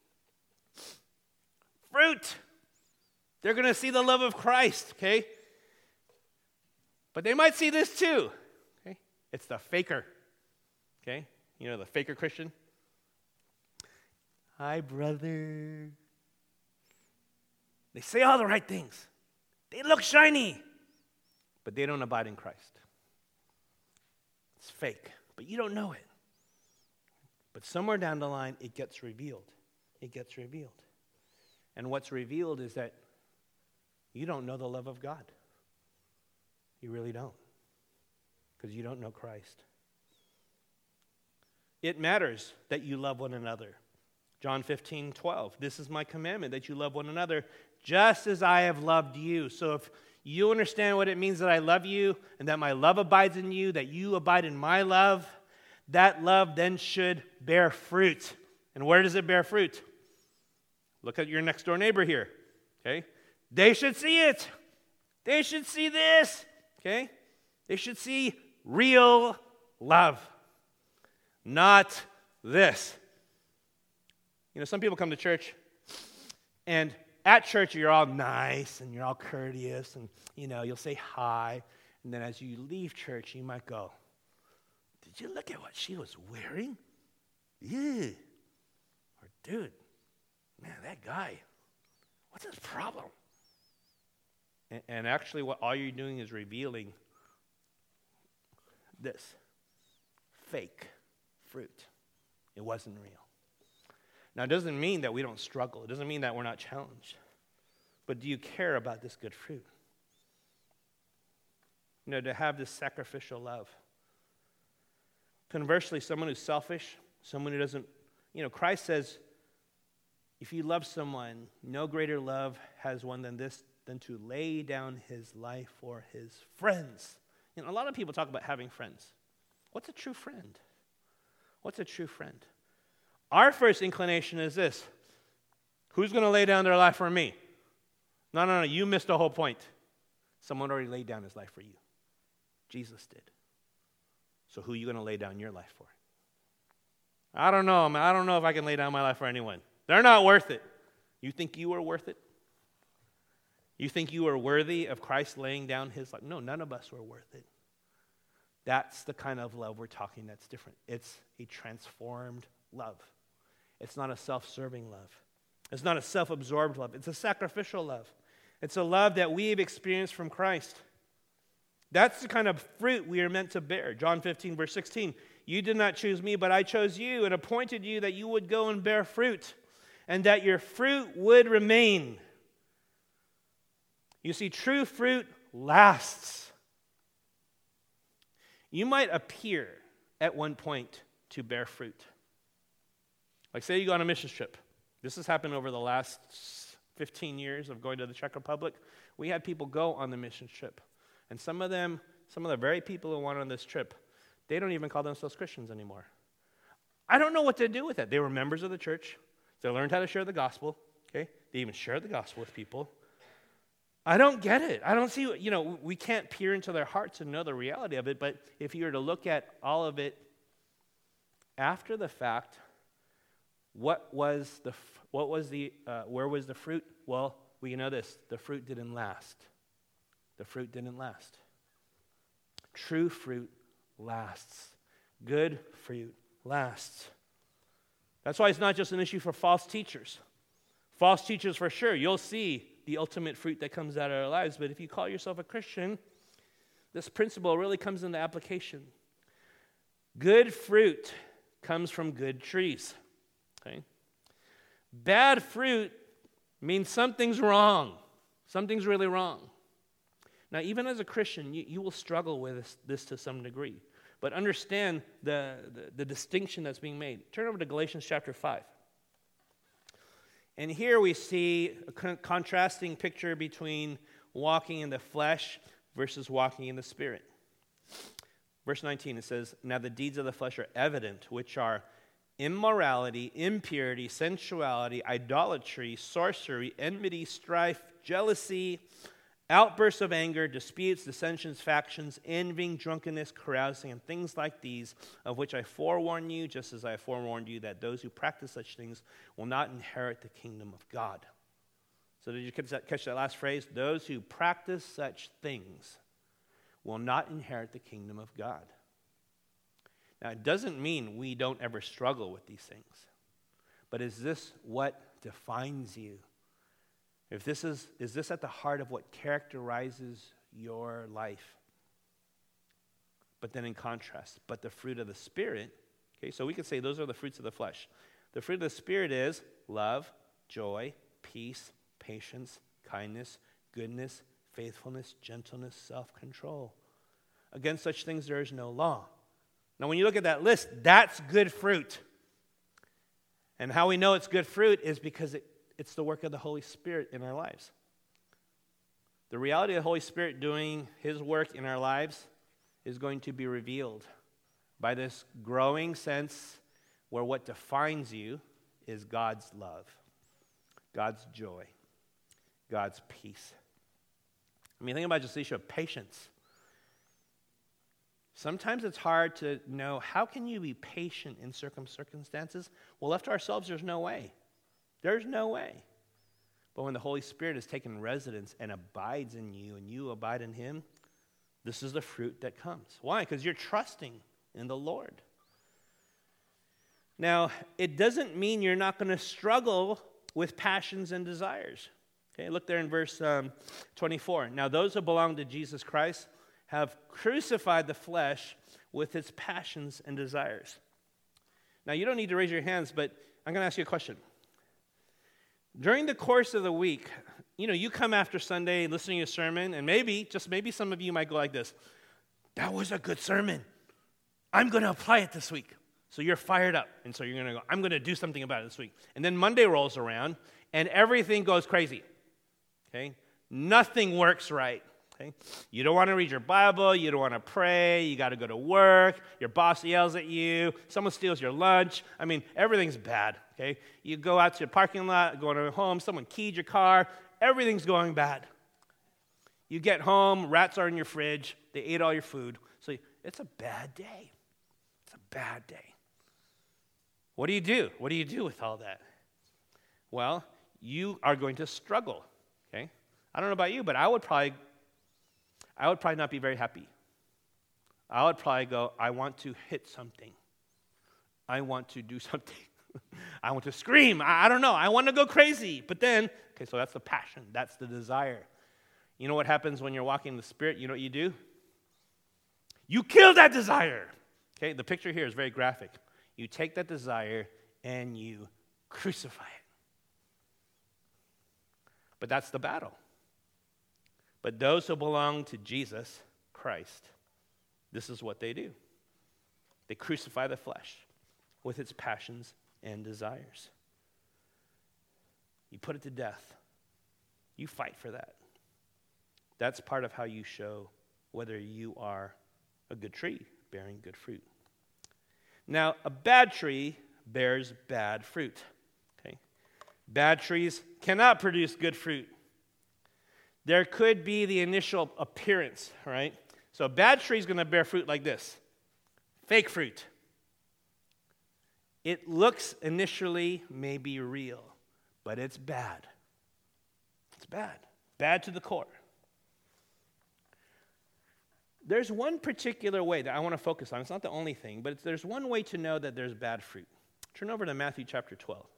Fruit. They're going to see the love of Christ, okay? But they might see this too, okay? It's the faker, okay? The faker Christian. Hi, brother. They say all the right things. They look shiny, but they don't abide in Christ. It's fake, but you don't know it. But somewhere down the line, it gets revealed. It gets revealed. And what's revealed is that you don't know the love of God. You really don't, because you don't know Christ. It matters that you love one another. John 15:12. This is my commandment, that you love one another just as I have loved you. So if you understand what it means that I love you and that my love abides in you, that you abide in my love, that love then should bear fruit. And where does it bear fruit? Look at your next door neighbor here. Okay? They should see it. They should see this. Okay? They should see real love, not this. Some people come to church, and at church you're all nice and you're all courteous, and you'll say hi, and then as you leave church you might go, "Did you look at what she was wearing? Yeah." Or, "Dude, man, that guy, what's his problem? And actually what all you're doing is revealing this fake fruit. It wasn't real. Now, it doesn't mean that we don't struggle. It doesn't mean that we're not challenged. But do you care about this good fruit? To have this sacrificial love. Conversely, someone who's selfish, someone who doesn't, Christ says, if you love someone, no greater love has one than this, than to lay down his life for his friends. A lot of people talk about having friends. What's a true friend? What's a true friend? Our first inclination is this. Who's going to lay down their life for me? No, you missed the whole point. Someone already laid down his life for you. Jesus did. So who are you going to lay down your life for? I don't know, man. I don't know if I can lay down my life for anyone. They're not worth it. You think you are worth it? You think you are worthy of Christ laying down his life? No, none of us are worth it. That's the kind of love we're talking that's different. It's a transformed love. It's not a self-serving love. It's not a self-absorbed love. It's a sacrificial love. It's a love that we've experienced from Christ. That's the kind of fruit we are meant to bear. John 15, verse 16. You did not choose me, but I chose you and appointed you that you would go and bear fruit, and that your fruit would remain. You see, true fruit lasts. You might appear at one point to bear fruit. Like say you go on a mission trip. This has happened over the last 15 years of going to the Czech Republic. We had people go on the mission trip. And some of the very people who went on this trip, they don't even call themselves Christians anymore. I don't know what to do with that. They were members of the church. They learned how to share the gospel. Okay? They even shared the gospel with people. I don't get it. I don't see, we can't peer into their hearts and know the reality of it, but if you were to look at all of it after the fact, where was the fruit? Well, we know this. The fruit didn't last. The fruit didn't last. True fruit lasts. Good fruit lasts. That's why it's not just an issue for false teachers. False teachers, for sure, you'll see the ultimate fruit that comes out of our lives. But if you call yourself a Christian, this principle really comes into application. Good fruit comes from good trees. Okay? Bad fruit means something's wrong. Something's really wrong. Now, even as a Christian, you will struggle with this to some degree. But understand the distinction that's being made. Turn over to Galatians chapter 5. And here we see a contrasting picture between walking in the flesh versus walking in the Spirit. Verse 19, it says, now the deeds of the flesh are evident, which are immorality, impurity, sensuality, idolatry, sorcery, enmity, strife, jealousy, outbursts of anger, disputes, dissensions, factions, envying, drunkenness, carousing, and things like these, of which I forewarn you, just as I forewarned you, that those who practice such things will not inherit the kingdom of God. So did you catch that last phrase? Those who practice such things will not inherit the kingdom of God. Now, it doesn't mean we don't ever struggle with these things. But is this what defines you? Is this at the heart of what characterizes your life? But then in contrast, but the fruit of the Spirit, okay, so we could say those are the fruits of the flesh. The fruit of the Spirit is love, joy, peace, patience, kindness, goodness, faithfulness, gentleness, self-control. Against such things there is no law. Now when you look at that list, that's good fruit. And how we know it's good fruit is because it's the work of the Holy Spirit in our lives. The reality of the Holy Spirit doing His work in our lives is going to be revealed by this growing sense where what defines you is God's love, God's joy, God's peace. I mean, think about just the issue of patience. Sometimes it's hard to know, how can you be patient in circumstances? Well, left to ourselves, there's no way. There's no way. But when the Holy Spirit has taken residence and abides in you and you abide in Him, this is the fruit that comes. Why? Because you're trusting in the Lord. Now, it doesn't mean you're not going to struggle with passions and desires. Okay, look there in verse 24. Now those who belong to Jesus Christ have crucified the flesh with its passions and desires. Now you don't need to raise your hands, but I'm going to ask you a question. During the course of the week, you come after Sunday listening to a sermon, and maybe some of you might go like this: that was a good sermon. I'm going to apply it this week. So you're fired up, and so you're going to go, I'm going to do something about it this week. And then Monday rolls around, and everything goes crazy. Okay? Nothing works right. Okay? You don't want to read your Bible. You don't want to pray. You got to go to work. Your boss yells at you. Someone steals your lunch. Everything's bad. Okay? You go out to the parking lot, going home. Someone keyed your car. Everything's going bad. You get home. Rats are in your fridge. They ate all your food. So it's a bad day. It's a bad day. What do you do? What do you do with all that? Well, you are going to struggle. Okay? I don't know about you, but I would probably not be very happy. I would probably go, I want to hit something. I want to do something. I want to scream. I don't know. I want to go crazy. But then, okay, so that's the passion. That's the desire. You know what happens when you're walking in the Spirit? You know what you do? You kill that desire. Okay, the picture here is very graphic. You take that desire and you crucify it. But that's the battle. But those who belong to Jesus Christ, this is what they do. They crucify the flesh with its passions and desires. You put it to death. You fight for that. That's part of how you show whether you are a good tree bearing good fruit. Now, a bad tree bears bad fruit. Okay? Bad trees cannot produce good fruit. There could be the initial appearance, right? So a bad tree is going to bear fruit like this. Fake fruit. It looks initially maybe real, but it's bad. It's bad. Bad to the core. There's one particular way that I want to focus on. It's not the only thing, but there's one way to know that there's bad fruit. Turn over to Matthew chapter 12.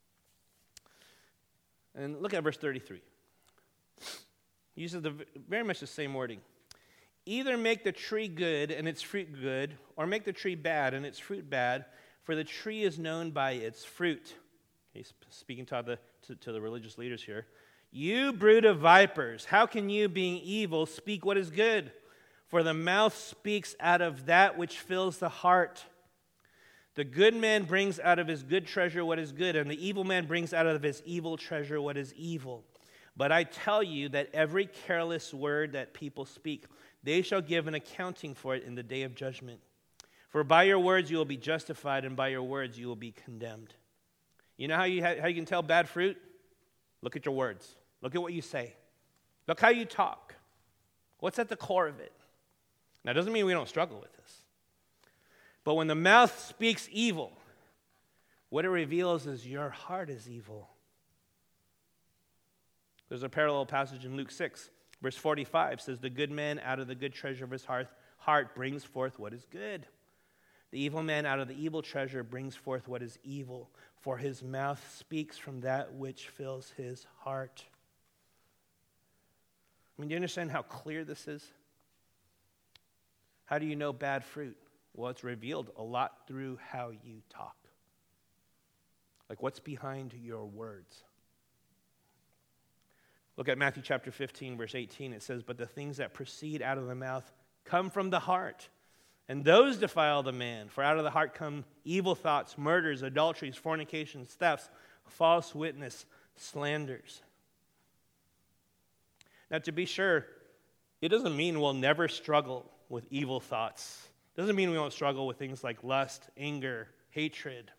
And look at verse 33. He uses very much the same wording. Either make the tree good and its fruit good, or make the tree bad and its fruit bad, for the tree is known by its fruit. He's speaking to the religious leaders here. You brood of vipers, how can you, being evil, speak what is good? For the mouth speaks out of that which fills the heart. The good man brings out of his good treasure what is good, and the evil man brings out of his evil treasure what is evil. But I tell you that every careless word that people speak, they shall give an accounting for it in the day of judgment. For by your words you will be justified, and by your words you will be condemned. You know how you can tell bad fruit? Look at your words. Look at what you say. Look how you talk. What's at the core of it? Now, it doesn't mean we don't struggle with this. But when the mouth speaks evil, what it reveals is your heart is evil. There's a parallel passage in Luke 6, verse 45 says, the good man out of the good treasure of his heart brings forth what is good. The evil man out of the evil treasure brings forth what is evil, for his mouth speaks from that which fills his heart. Do you understand how clear this is? How do you know bad fruit? Well, it's revealed a lot through how you talk. Like what's behind your words. Look at Matthew chapter 15, verse 18. It says, but the things that proceed out of the mouth come from the heart, and those defile the man. For out of the heart come evil thoughts, murders, adulteries, fornications, thefts, false witness, slanders. Now, to be sure, it doesn't mean we'll never struggle with evil thoughts. It doesn't mean we won't struggle with things like lust, anger, hatred.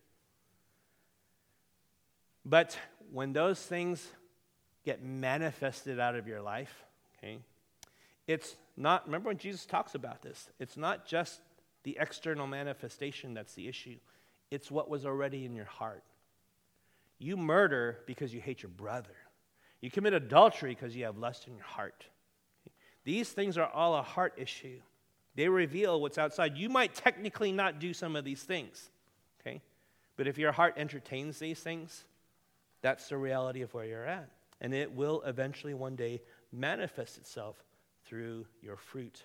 But when those things get manifested out of your life, okay, it's not, remember when Jesus talks about this, it's not just the external manifestation that's the issue. It's what was already in your heart. You murder because you hate your brother. You commit adultery because you have lust in your heart. These things are all a heart issue. They reveal what's outside. You might technically not do some of these things, okay? But if your heart entertains these things, That's the reality of where you're at. And it will eventually one day manifest itself through your fruit.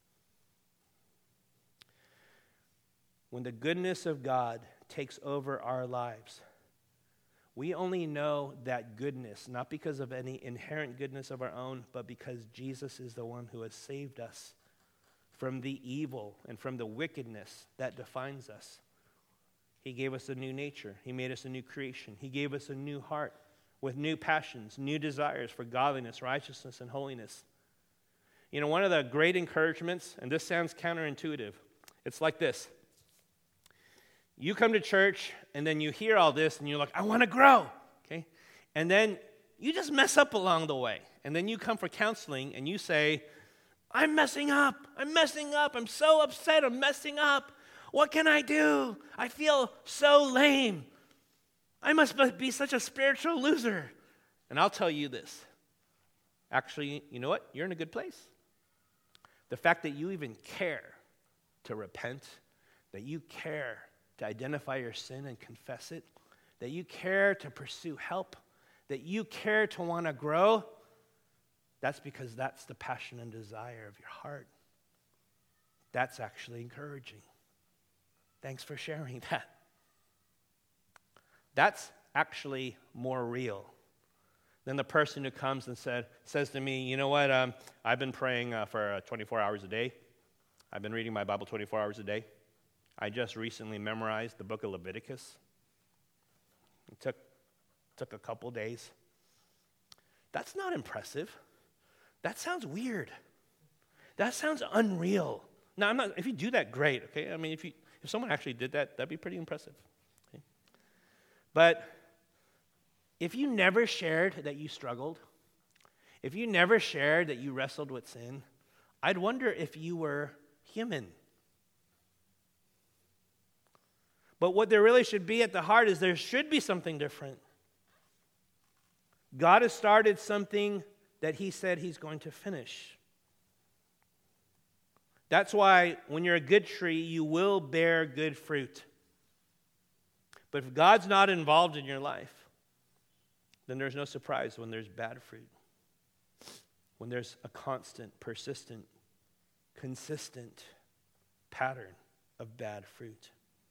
When the goodness of God takes over our lives, we only know that goodness, not because of any inherent goodness of our own, but because Jesus is the one who has saved us from the evil and from the wickedness that defines us. He gave us a new nature. He made us a new creation. He gave us a new heart with new passions, new desires for godliness, righteousness, and holiness. You know, one of the great encouragements, and this sounds counterintuitive, it's like this. You come to church, and then you hear all this, and you're like, I want to grow, okay? And then you just mess up along the way. And then you come for counseling, and you say, I'm messing up, I'm so upset, I'm messing up. What can I do? I feel so lame. I must be such a spiritual loser. And I'll tell you this. Actually, you know what? You're in a good place. The fact that you even care to repent, that you care to identify your sin and confess it, that you care to pursue help, that you care to want to grow, that's because that's the passion and desire of your heart. That's actually encouraging. Thanks for sharing that. That's actually more real than the person who comes and says to me, you know what, I've been praying for 24 hours a day. I've been reading my Bible 24 hours a day. I just recently memorized the book of Leviticus. It took a couple days. That's not impressive. That sounds weird. That sounds unreal. Now, I'm not. If you do that, great. Okay, I mean, if someone actually did that, that'd be pretty impressive. Okay? But if you never shared that you struggled, if you never shared that you wrestled with sin, I'd wonder if you were human. But what there really should be at the heart is there should be something different. God has started something that he said he's going to finish. That's why when you're a good tree, you will bear good fruit. But if God's not involved in your life, then there's no surprise when there's bad fruit. When there's a constant, persistent, consistent pattern of bad fruit.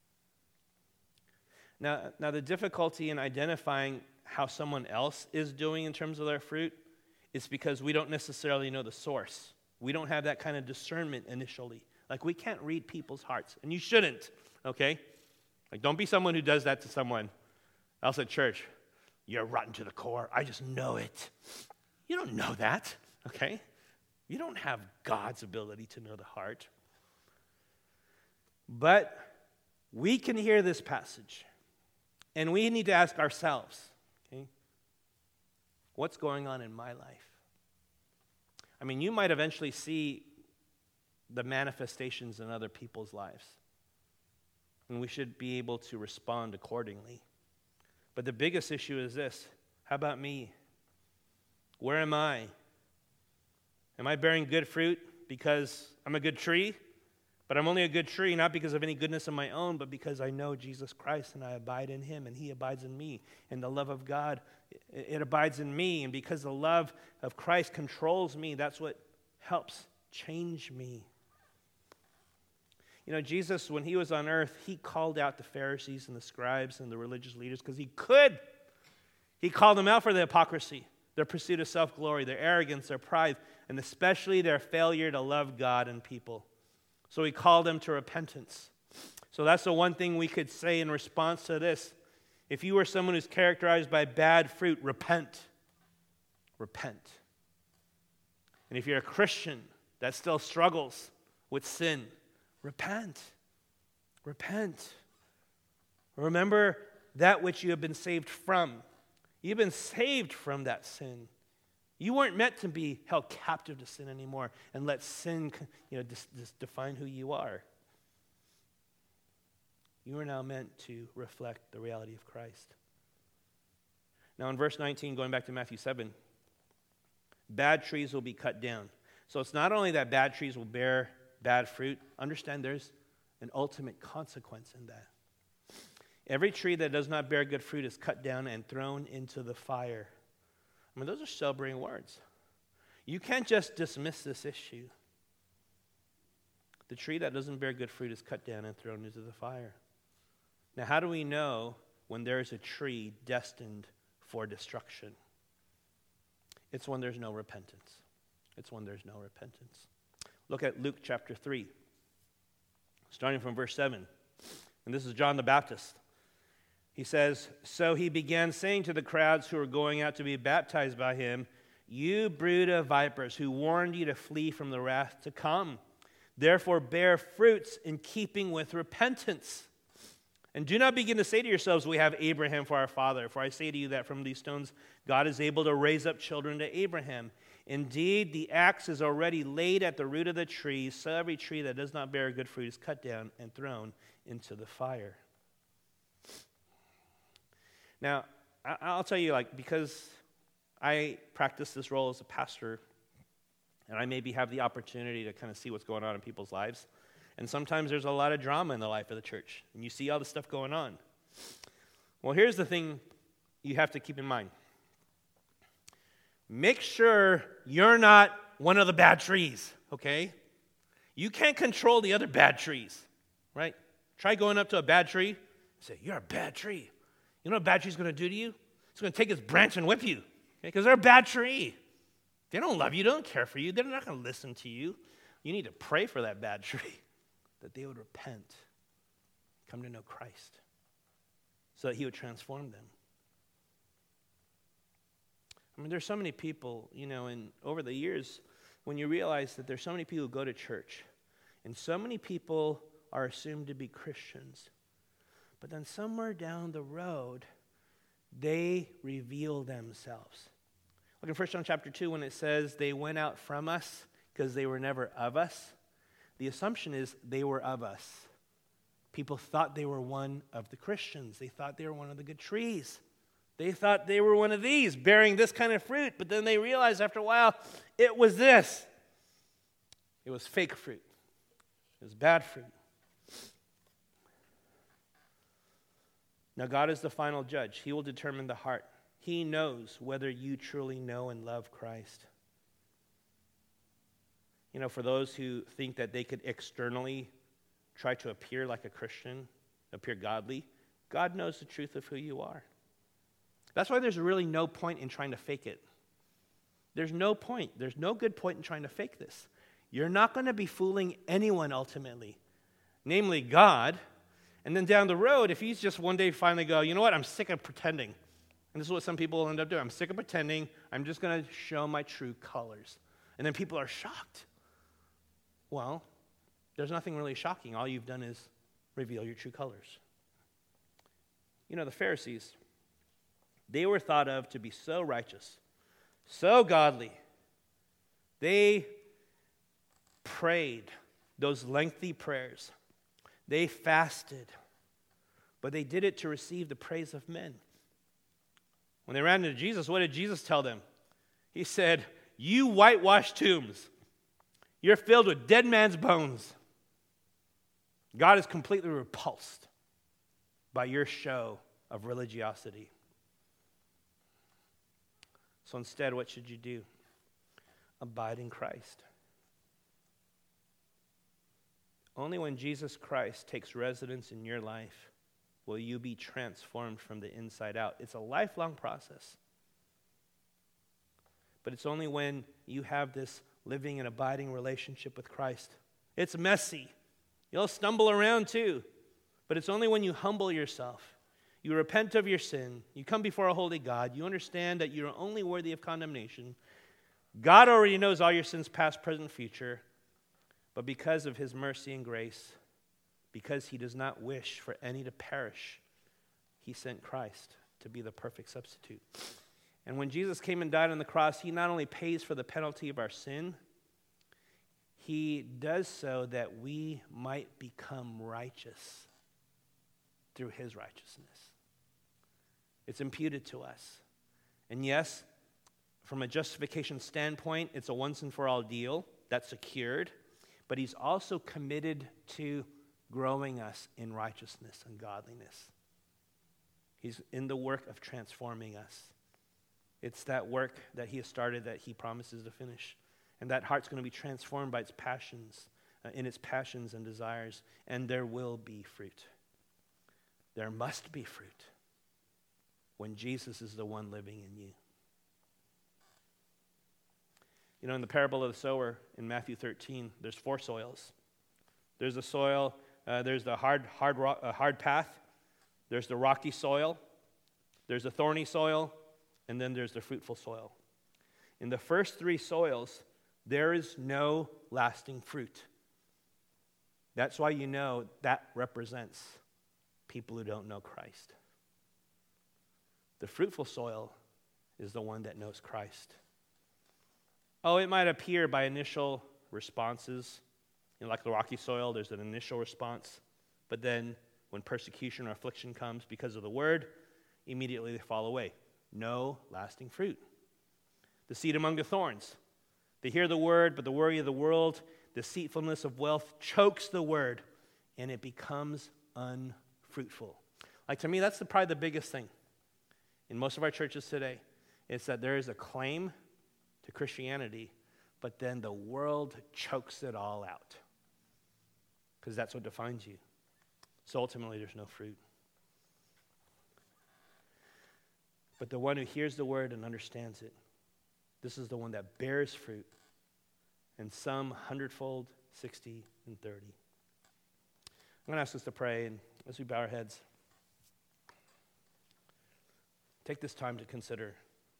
Now the difficulty in identifying how someone else is doing in terms of their fruit is because we don't necessarily know the source. We don't have that kind of discernment initially. Like, we can't read people's hearts, and you shouldn't, okay? Like, don't be someone who does that to someone else at church. You're rotten to the core. I just know it. You don't know that, okay? You don't have God's ability to know the heart. But we can hear this passage, and we need to ask ourselves, okay, what's going on in my life? I mean, you might eventually see the manifestations in other people's lives, and we should be able to respond accordingly. But the biggest issue is this: how about me? Where am I? Am I bearing good fruit because I'm a good tree? But I'm only a good tree not because of any goodness of my own, but because I know Jesus Christ and I abide in him and he abides in me. And the love of God, it abides in me. And because the love of Christ controls me, that's what helps change me. You know, Jesus, when he was on earth, he called out the Pharisees and the scribes and the religious leaders because he could. He called them out for their hypocrisy, their pursuit of self-glory, their arrogance, their pride, and especially their failure to love God and people. So he called them to repentance. So that's the one thing we could say in response to this. If you are someone who's characterized by bad fruit, repent. Repent. And if you're a Christian that still struggles with sin, repent. Repent. Remember that which you have been saved from. You've been saved from that sin. You weren't meant to be held captive to sin anymore and let sin, define who you are. You are now meant to reflect the reality of Christ. Now in verse 19, going back to Matthew 7, bad trees will be cut down. So it's not only that bad trees will bear bad fruit. Understand there's an ultimate consequence in that. Every tree that does not bear good fruit is cut down and thrown into the fire. I mean, those are sobering words. You can't just dismiss this issue. The tree that doesn't bear good fruit is cut down and thrown into the fire. Now, how do we know when there is a tree destined for destruction? It's when there's no repentance. It's when there's no repentance. Look at Luke chapter 3, starting from verse 7. And this is John the Baptist. He says, "So he began saying to the crowds who were going out to be baptized by him, 'You brood of vipers, who warned you to flee from the wrath to come. Therefore bear fruits in keeping with repentance. And do not begin to say to yourselves, we have Abraham for our father. For I say to you that from these stones God is able to raise up children to Abraham. Indeed, the axe is already laid at the root of the trees, so every tree that does not bear good fruit is cut down and thrown into the fire.'" Now, I'll tell you, because I practice this role as a pastor, and I maybe have the opportunity to kind of see what's going on in people's lives. And sometimes there's a lot of drama in the life of the church, and you see all this stuff going on. Well, here's the thing you have to keep in mind. Make sure you're not one of the bad trees, okay? You can't control the other bad trees, right? Try going up to a bad tree and say, "You're a bad tree." You know what a bad tree's going to do to you? It's going to take its branch and whip you, because they're a bad tree. They don't love you, they don't care for you, they're not going to listen to you. You need to pray for that bad tree, that they would repent, come to know Christ, so that he would transform them. I mean, there's so many people, and over the years, when you realize that there's so many people who go to church, and so many people are assumed to be Christians, but then somewhere down the road, they reveal themselves. Look in 1 John chapter 2 when it says they went out from us because they were never of us. The assumption is they were of us. People thought they were one of the Christians. They thought they were one of the good trees. They thought they were one of these, bearing this kind of fruit. But then they realized after a while, it was this. It was fake fruit. It was bad fruit. Now, God is the final judge. He will determine the heart. He knows whether you truly know and love Christ. For those who think that they could externally try to appear like a Christian, appear godly, God knows the truth of who you are. That's why there's really no point in trying to fake it. There's no point. There's no good point in trying to fake this. You're not going to be fooling anyone ultimately, namely God. And then down the road, if he's just one day finally go, you know what, I'm sick of pretending. And this is what some people will end up doing. I'm sick of pretending. I'm just going to show my true colors. And then people are shocked. Well, there's nothing really shocking. All you've done is reveal your true colors. The Pharisees, they were thought of to be so righteous, so godly. They prayed those lengthy prayers. They fasted, but they did it to receive the praise of men. When they ran into Jesus, what did Jesus tell them? He said, "You whitewashed tombs. You're filled with dead man's bones. God is completely repulsed by your show of religiosity." So instead, what should you do? Abide in Christ. Only when Jesus Christ takes residence in your life will you be transformed from the inside out. It's a lifelong process. But it's only when you have this living and abiding relationship with Christ. It's messy. You'll stumble around too. But it's only when you humble yourself, you repent of your sin, you come before a holy God, you understand that you're only worthy of condemnation. God already knows all your sins, past, present, future. But because of his mercy and grace, because he does not wish for any to perish, he sent Christ to be the perfect substitute. And when Jesus came and died on the cross, he not only pays for the penalty of our sin, he does so that we might become righteous through his righteousness. It's imputed to us. And yes, from a justification standpoint, it's a once and for all deal that's secured. But he's also committed to growing us in righteousness and godliness. He's in the work of transforming us. It's that work that he has started that he promises to finish. And that heart's going to be transformed by its passions, in its passions and desires, and there will be fruit. There must be fruit when Jesus is the one living in you. You know, in the parable of the sower in Matthew 13, there's 4 soils. There's the soil, there's the hard path, there's the rocky soil, there's the thorny soil, and then there's the fruitful soil. In the first 3 soils, there is no lasting fruit. That's why you know that represents people who don't know Christ. The fruitful soil is the one that knows Christ. Oh, it might appear by initial responses. Like the rocky soil, there's an initial response. But then when persecution or affliction comes because of the word, immediately they fall away. No lasting fruit. The seed among the thorns. They hear the word, but the worry of the world, deceitfulness of wealth chokes the word, and it becomes unfruitful. Like, to me, that's probably the biggest thing in most of our churches today. It's that there is a claim to Christianity, but then the world chokes it all out because that's what defines you. So ultimately, there's no fruit. But the one who hears the word and understands it, this is the one that bears fruit, and some 100-fold, 60, and 30. I'm going to ask us to pray, and as we bow our heads, take this time to consider.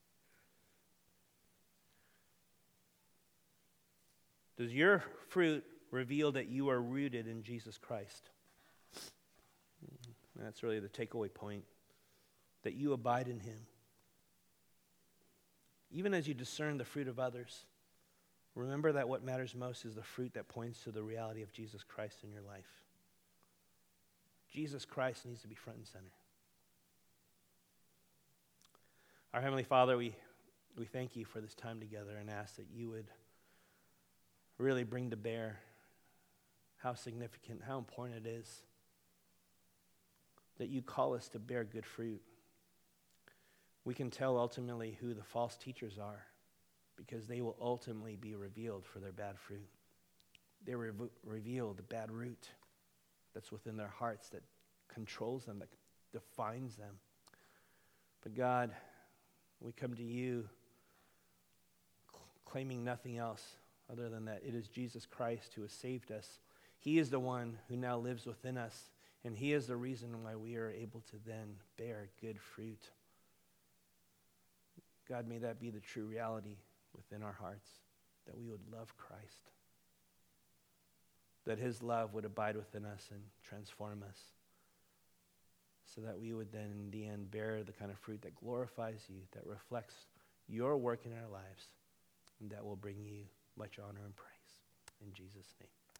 Does your fruit reveal that you are rooted in Jesus Christ? And that's really the takeaway point, that you abide in him. Even as you discern the fruit of others, remember that what matters most is the fruit that points to the reality of Jesus Christ in your life. Jesus Christ needs to be front and center. Our Heavenly Father, we thank you for this time together and ask that you would really bring to bear how significant, how important it is that you call us to bear good fruit. We can tell ultimately who the false teachers are because they will ultimately be revealed for their bad fruit. They reveal the bad root that's within their hearts that controls them, that defines them. But God, we come to you claiming nothing else other than that it is Jesus Christ who has saved us. He is the one who now lives within us, and he is the reason why we are able to then bear good fruit. God, may that be the true reality within our hearts, that we would love Christ, that his love would abide within us and transform us, so that we would then in the end bear the kind of fruit that glorifies you, that reflects your work in our lives, and that will bring you much honor and praise. In Jesus' name.